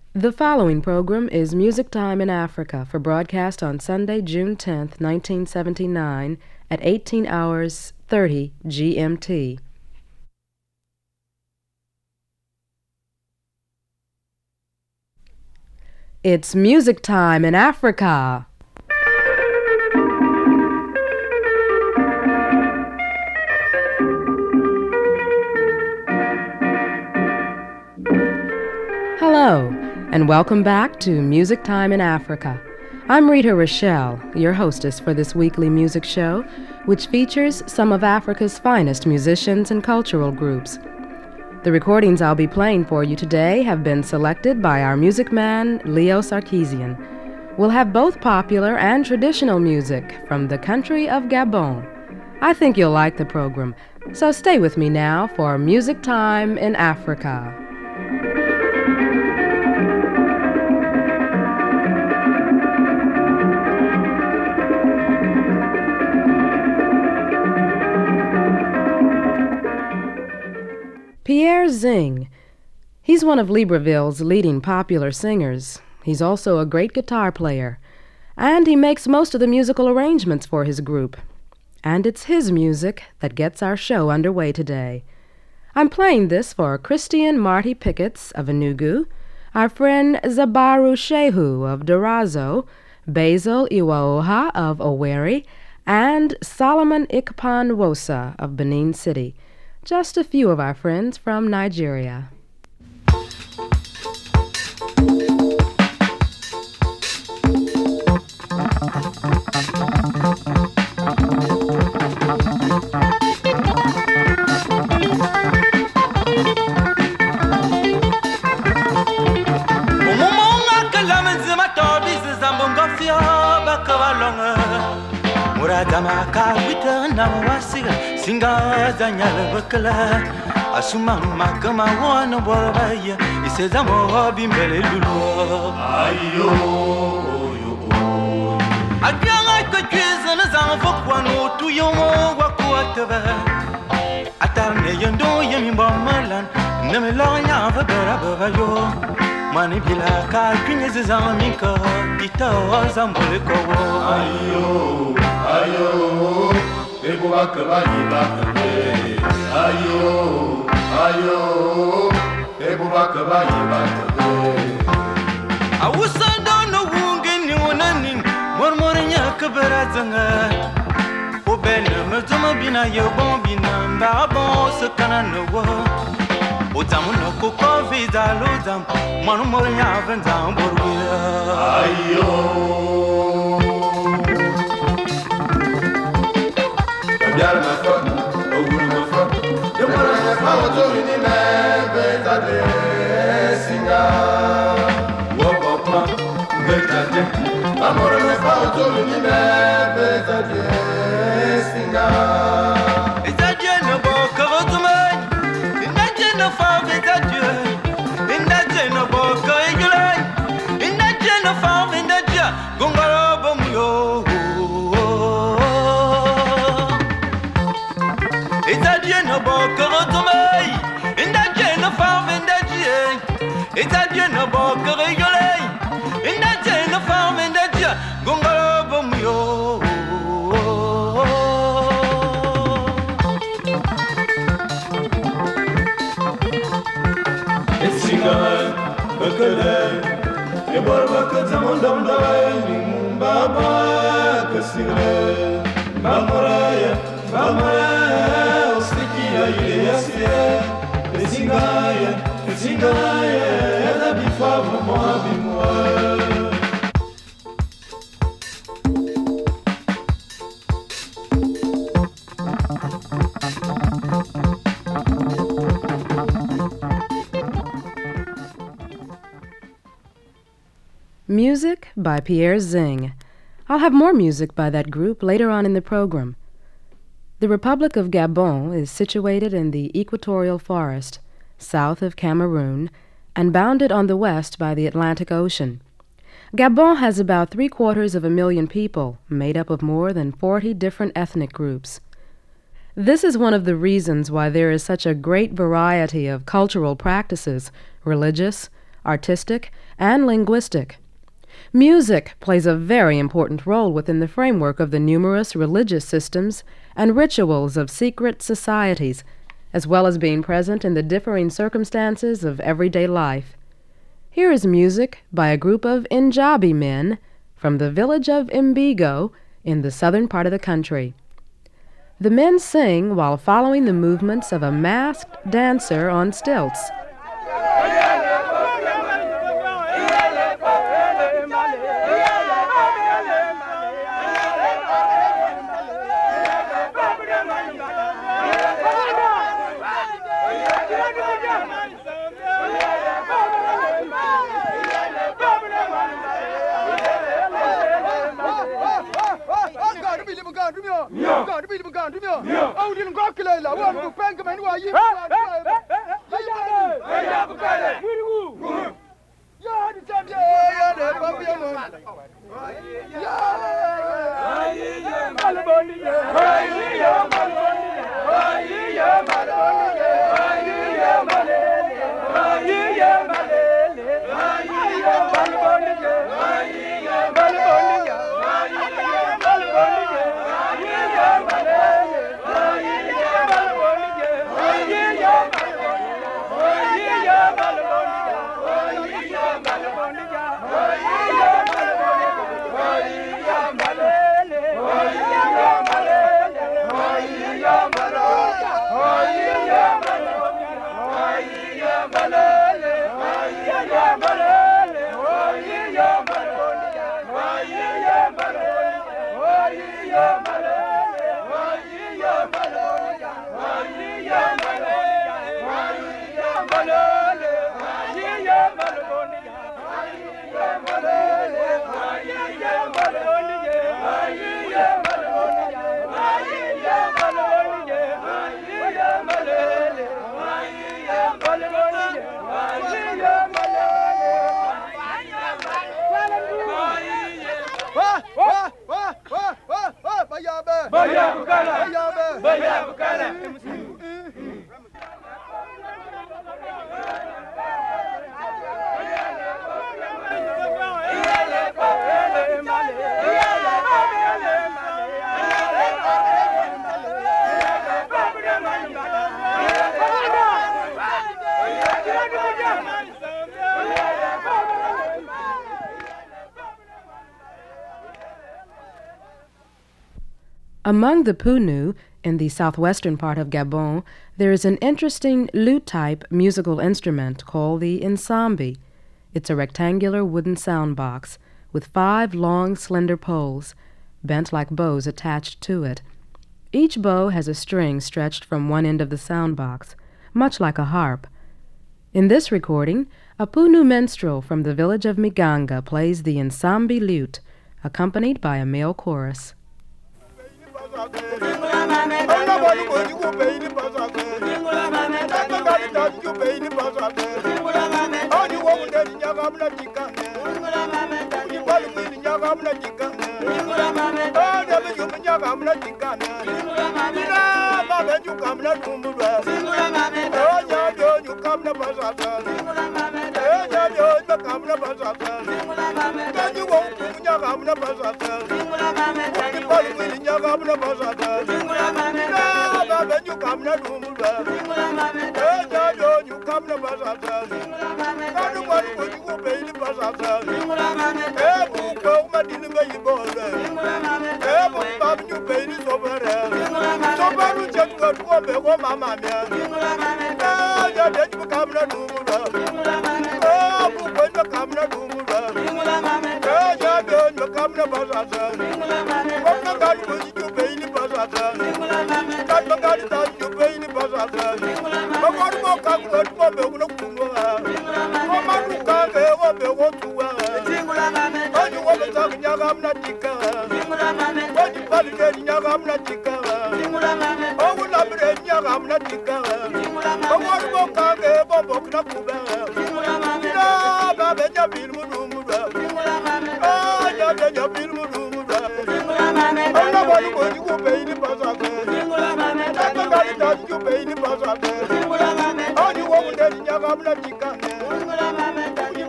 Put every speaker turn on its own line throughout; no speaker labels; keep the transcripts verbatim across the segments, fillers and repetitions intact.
The following program is Music Time in Africa for broadcast on Sunday, June tenth, nineteen seventy-nine at eighteen hours thirty G M T. It's Music Time in Africa. Hello, and welcome back to Music Time in Africa. I'm Rita Rochelle, your hostess for this weekly music show, which features some of Africa's finest musicians and cultural groups. The recordings I'll be playing for you today have been selected by our music man, Leo Sarkeesian. We'll have both popular and traditional music from the country of Gabon. I think you'll like the program, so stay with me now for Music Time in Africa. Pierre Zing. He's one of Libreville's leading popular singers. He's also a great guitar player, and he makes most of the musical arrangements for his group. And it's his music that gets our show underway today. I'm playing this for Christian Marty Pickets of Enugu, our friend Zabaru Shehu of Darazo, Basil Iwaoha of Owerri, and Solomon Ikpan-Wosa of Benin City. Just a few of our friends from Nigeria.
Muradamaka witana wasiga singa zanyala bakala asuma makama wana boraya isezamo bimbele lulu ayo yo agyanga kweza na zanfo kwano tuyomo wakwataba atarne yondo yemi bomalan nemelonya vabara yo mani bila ka kwineze zamika itawaza mbole ko ayo ayo ebo bakaba yibakabe ayo ayo ebo bakaba yibakabe awusa dono wungeni wonani mormornya kabarazanga obena mazuma bina yobon bina mbabo sakana no Otamu no koko visa lozam manu mornya vanzam borwila ayo Yar ma fa oguru ma fa de mornya fa oto ni me beta de singa wo papa beta de amor ma fa oto ni me beta de singa Ita je no bo ko tuma no fa veta Dieu inda je no boko igulai inda je no fa inda je gongoro bomyo ita je no boko tomai inda je no fa inda je ita je no boko igulai inda je no fa inda je gongoro bomyo Bakale, ebar bakata mondam dai baba kasire, mamoraya, mamoraya, ostikia ile yasie, esingaya, esingaya, da bifavo mo abimwa.
Music by Pierre Zing. I'll have more music by that group later on in the program. The Republic of Gabon is situated in the equatorial forest, south of Cameroon, and bounded on the west by the Atlantic Ocean. Gabon has about three-quarters of a million people, made up of more than forty different ethnic groups. This is one of the reasons why there is such a great variety of cultural practices, religious, artistic, and linguistic. Music plays a very important role within the framework of the numerous religious systems and rituals of secret societies, as well as being present in the differing circumstances of everyday life. Here is music by a group of Njabi men from the village of Mbigo in the southern part of the country. The men sing while following the movements of a masked dancer on stilts. Among the Punu, in the southwestern part of Gabon, there is an interesting lute-type musical instrument called the nsambi. It's a rectangular wooden sound box with five long, slender poles, bent like bows attached to it. Each bow has a string stretched from one end of the sound box, much like a harp. In this recording, a Punu minstrel from the village of Miganga plays the nsambi lute, accompanied by a male chorus.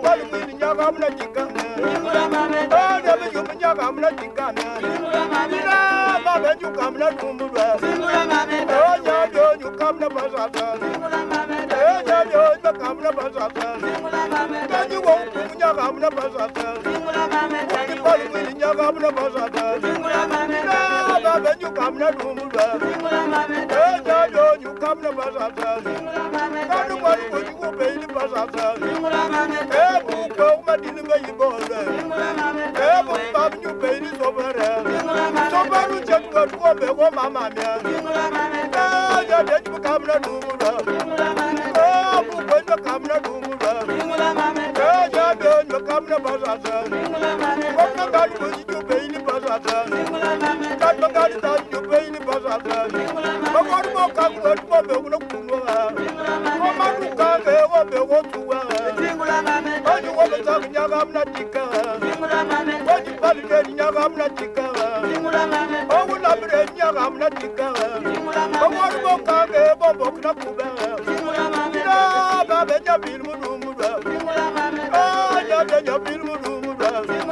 palu mili nyaga mna jikana. Oh, never you nyaga mna jikana. Ina baba you come na dumura. Oh, nyaga you come na basata. Oh, nyaga you come na basata. Then you won't nyaga mna basata. Palu mili nyaga mna basata. Ina baba you come na dumura. Oh, nyaga you come na basata. Kanu wali wali wo baili basata. Eh, buko madini ngai bole. Eh, buko you baili sobere. Soberu chekwa kwa be wo mama mia. Eh, ya de you come na dumura. Eh, buko you come na dumura. Eh, ya de you come na basata. Kanu wali wali you baili basata. Kanu wali wali you baili basata. Bakor mo kakwa kwa be wo kunwa. Mama tukange wo be wo tuwa. Oju wo be tak nyaga mna tika. Oju pali de nyaga mna tika. Owu la bre nyaga mna tika. Bakor mo kange bo bo kna kuba. Ina ba be jabil mudu mudu. Ah ya be jabil mudu mudu.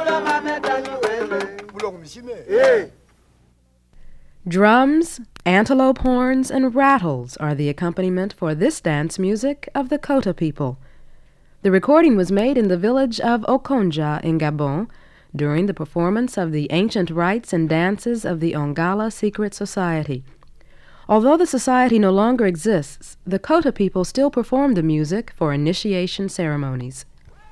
Bulong misime. Eh.
Drums, antelope horns, and rattles are the accompaniment for this dance music of the Kota people. The recording was made in the village of Okonja in Gabon during the performance of the ancient rites and dances of the Ongala Secret Society. Although the society no longer exists, the Kota people still perform the music for initiation ceremonies.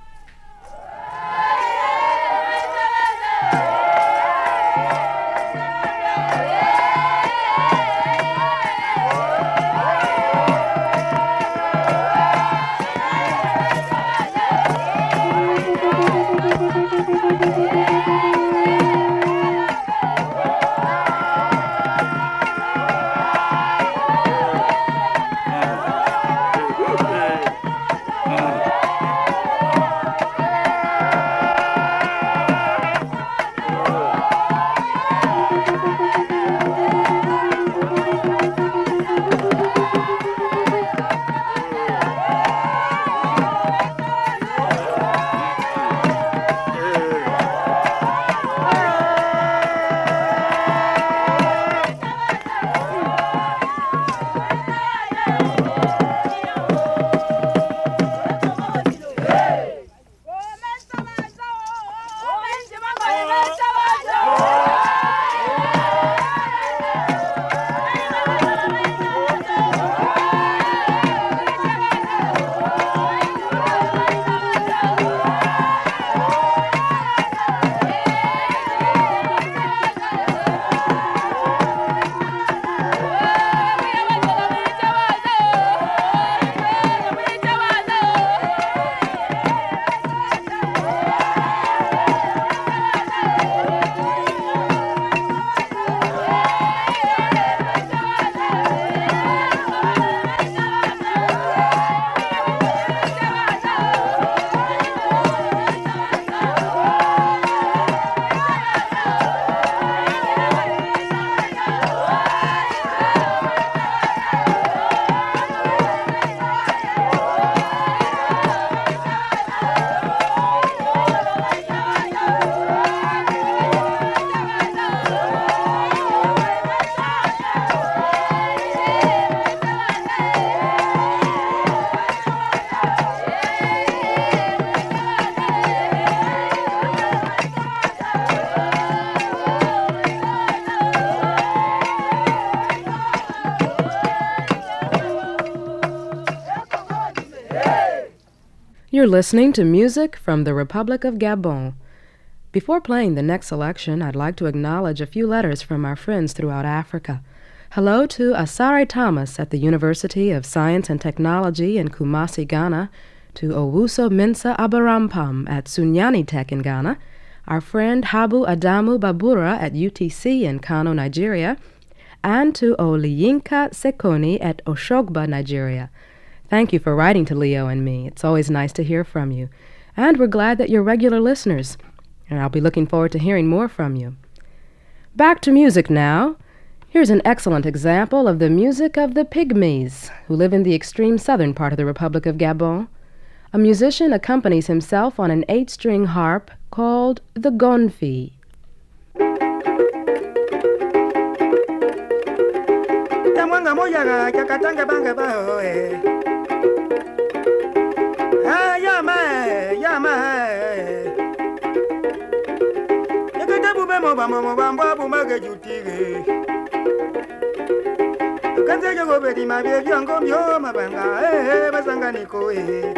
You're listening to music from the Republic of Gabon. Before playing the next selection, I'd like to acknowledge a few letters from our friends throughout Africa. Hello to Asare Thomas at the University of Science and Technology in Kumasi, Ghana, to Owuso Mensa Abarampam at Sunyani Tech in Ghana, our friend Habu Adamu Babura at U T C in Kano, Nigeria, and to Oliyinka Sekoni at Oshogba, Nigeria. Thank you for writing to Leo and me. It's always nice to hear from you. And we're glad that you're regular listeners, and I'll be looking forward to hearing more from you. Back to music now. Here's an excellent example of the music of the Pygmies, who live in the extreme southern part of the Republic of Gabon. A musician accompanies himself on an eight-string harp called the gonfi.
Tamwanga moyaga kakatanga banga bao eh. Ah yama yama. Yakata bube mo bamo mo bambo bumage jutire. Kanze jogo bedi mabye byango myo mabanga eh basanga niko eh.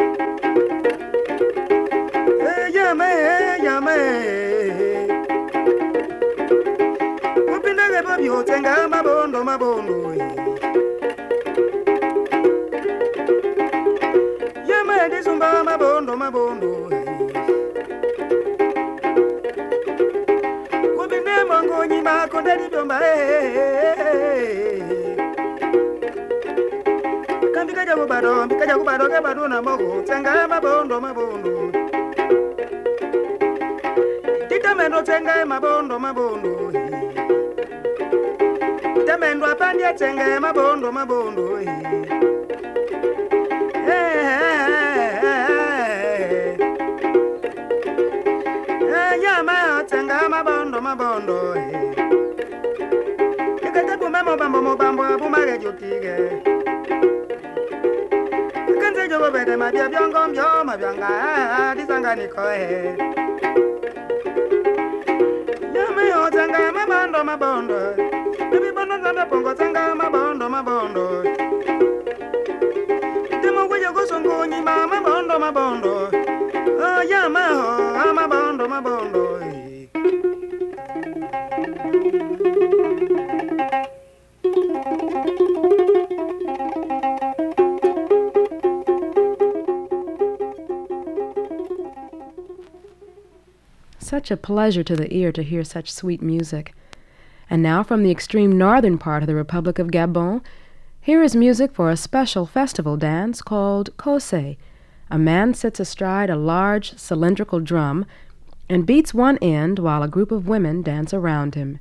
Eh yama yama. Upinda bobyo tenga mabondo mabondo eh. Zumba mabondo mabondo Kubinde mongo nyima konde di byomba Kambi kaja kubado, kaja kubado ke bado na mogo Tenga mabondo mabondo Tita mendo tenga mabondo mabondo Tita mendo apandi tenga mabondo mabondo Mabondo mabondo eh. Ikete bumemo bambo mo bambo bumage jutige. Kanze jogo bede mabya byongo mbyo mabyanga disanga niko eh. Yame yo tanga mabondo mabondo. Bibi bondo zanda pongo tanga mabondo mabondo. Demo gwe go songo nyima mabondo mabondo. Oh yama ho mabondo mabondo.
Such a pleasure to the ear to hear such sweet music. And now from the extreme northern part of the Republic of Gabon, here is music for a special festival dance called Kose. A man sits astride a large cylindrical drum and beats one end while a group of women dance around him.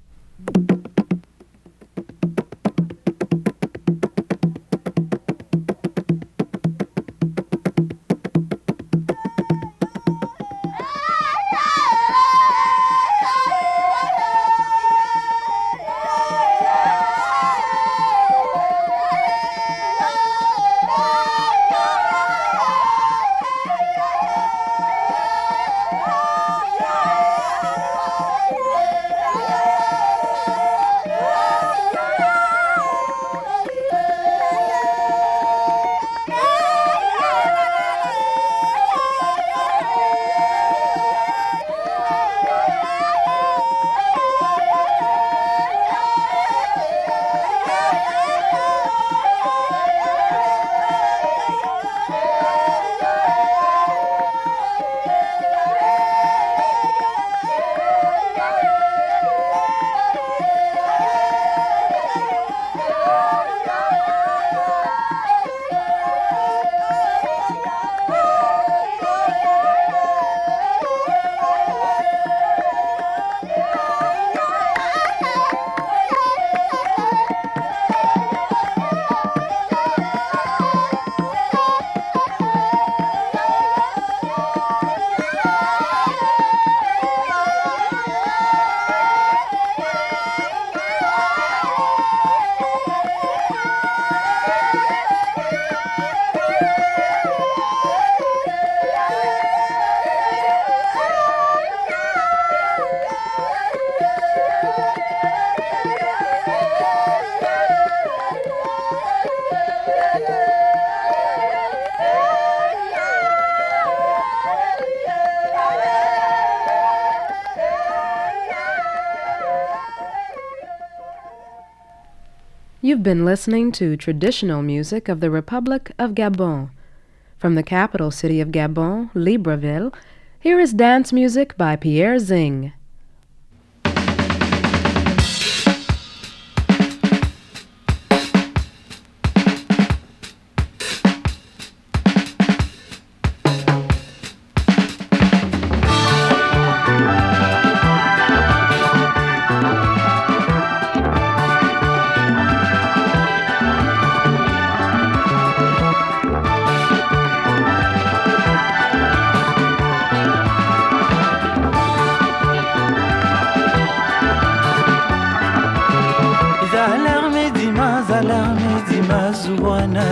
You've been listening to traditional music of the Republic of Gabon. From the capital city of Gabon, Libreville, here is dance music by Pierre Zing.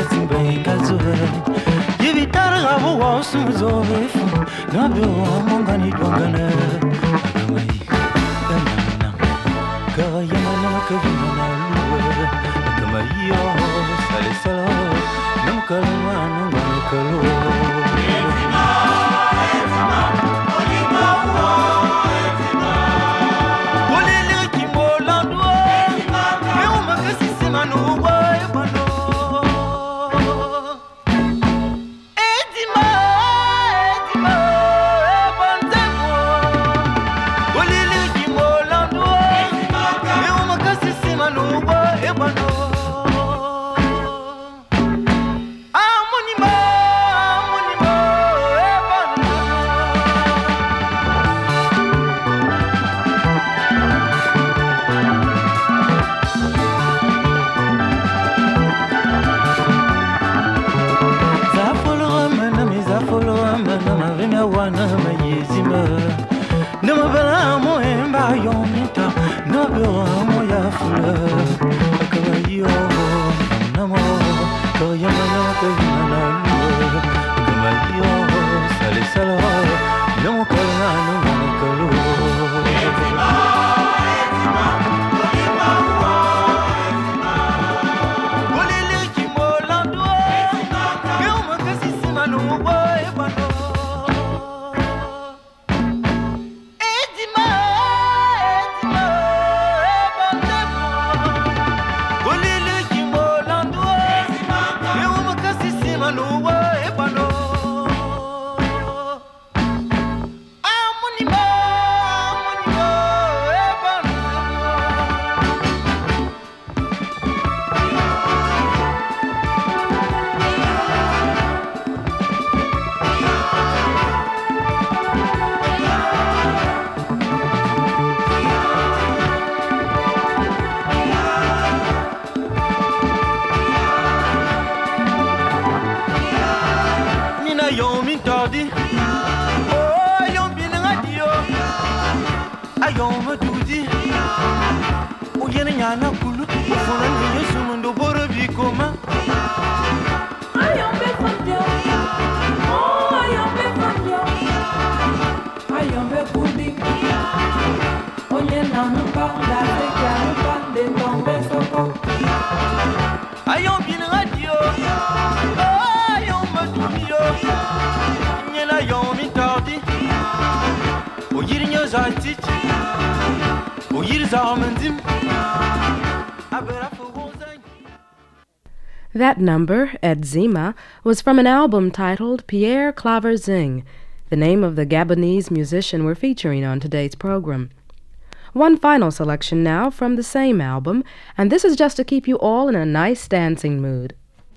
That number, Edzima, was from an album titled Pierre Claver Zing, the name of the Gabonese musician we're featuring on today's program. One final selection now from the same album, and this is just to keep you all in a nice dancing mood.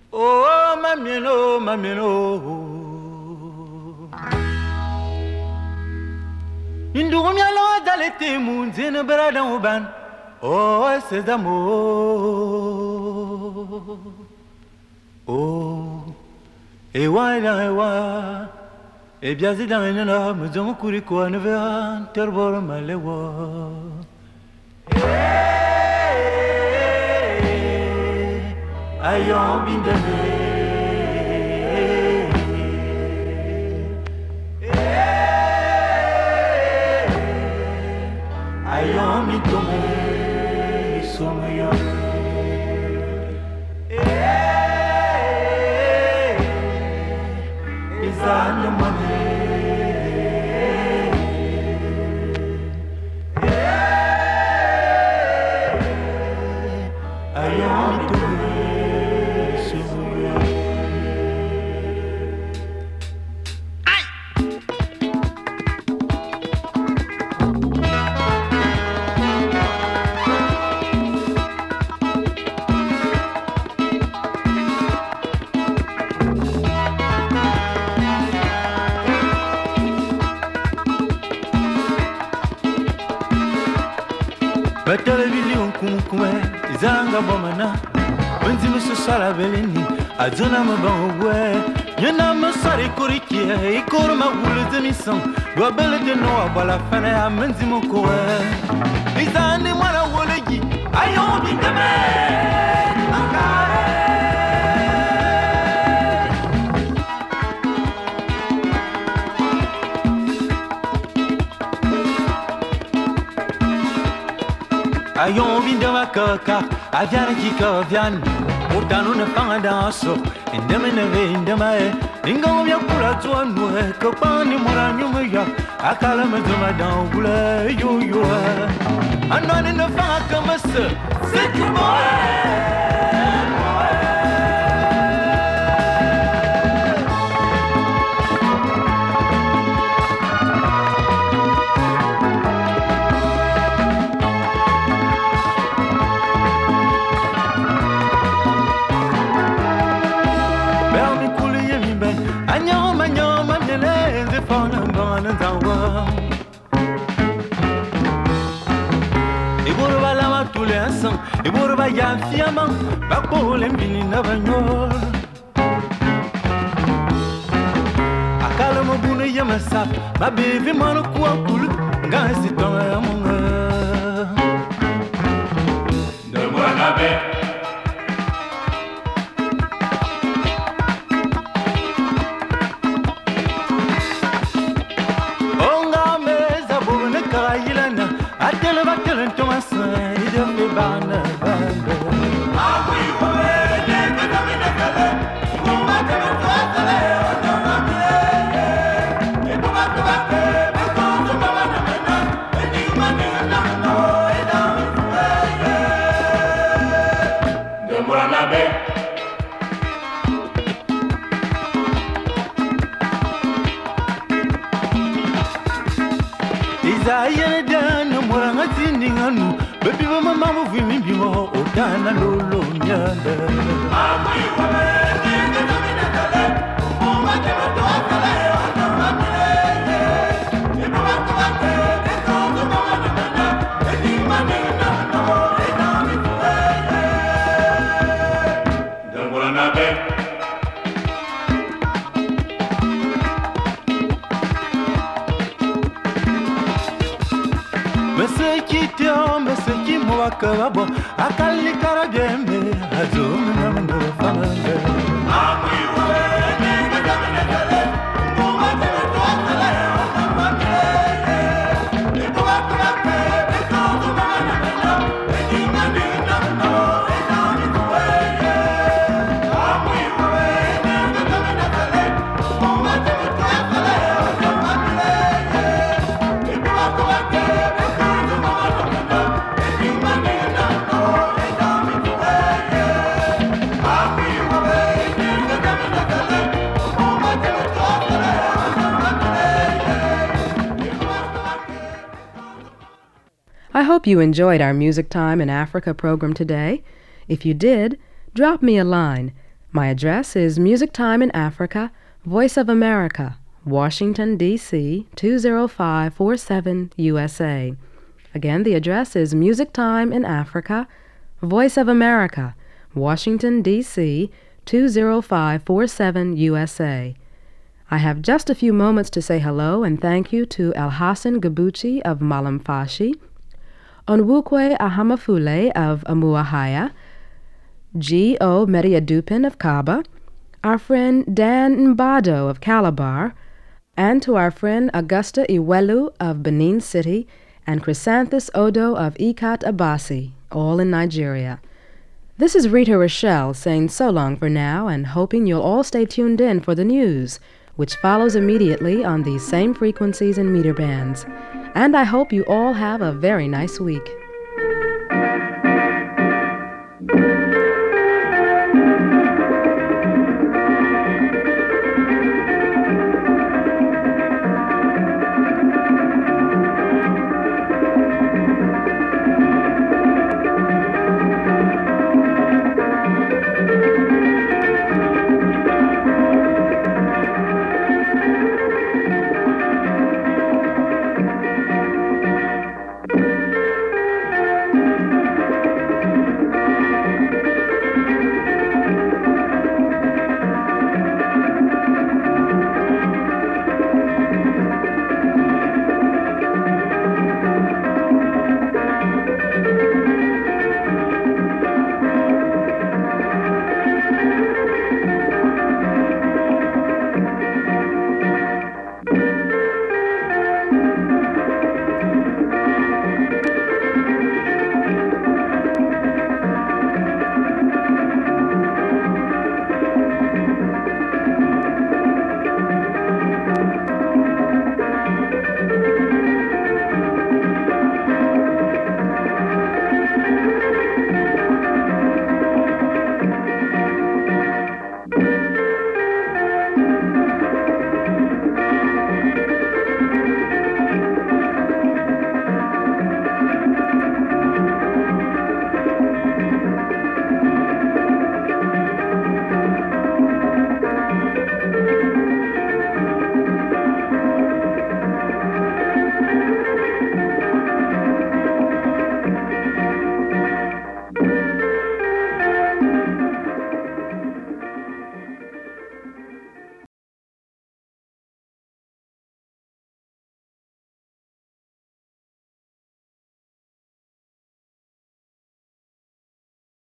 Oh, mamino, mamino. Indou mi alo dalete moun zene brada uban. Oh, c'est d'amour. Oh, et wa la wa. E bien c'est dans une heure, mais on courit quoi ne verra terbor malewa. Ayon bindane. Ayon mi tome somoyo. Izane mane. Ayon mi tome somoyo. Batale bili unkumkume izanga bomana wenzi musala beleni azona mabangwe nyana masari kurikie ikorma wulze misan do belete no abala fana amenzi mokoe izani mwana woleji ayo bindame akare Ayon vindama kaka avian kika avian utanu na fanga danso indeme neve indema e ingo ya kula tuanu e kopani muranyu ya akala mezuma dan bule yo yo anani na fanga kama se c'est du boy. E borba ya fiamang bakbole mbini na banyol akala mo bune yama sap ba bevi mano kwa kulu ngasi tonga yamunga de mwana be onga meza bune kayilana atele batele ntomasa ide me bana Desire done, Moranga singing on, but people, mamma, we mean you more, or Dana Lolo, yonder. Akabo akali karajembe azumi na mndoro famande amwi we nenga zamene kale ngoma tebe twasale otamamile ebo bakake bekozo mama na edinga dina no edami tuweye amwi we nenga zamene kale ngoma tebe twasale otamamile ebo bakake bekozo mama na
I hope you enjoyed our Music Time in Africa program today. If you did, drop me a line. My address is Music Time in Africa, Voice of America, Washington, D C two zero five four seven, U S A. Again, the address is Music Time in Africa, Voice of America, Washington, D C two zero five four seven, U S A. I have just a few moments to say hello and thank you to Alhassan Gabuchi of Malamfashi, Onwukwe Ahamafule of Amuahaya, G O Mediadupin of Kaba, our friend Dan Mbado of Calabar, and to our friend Augusta Iwelu of Benin City, and Chrysanthus Odo of Ikat Abasi, all in Nigeria. This is Rita Rochelle saying so long for now and hoping you'll all stay tuned in for the news, which follows immediately on these same frequencies and meter bands. And I hope you all have a very nice week.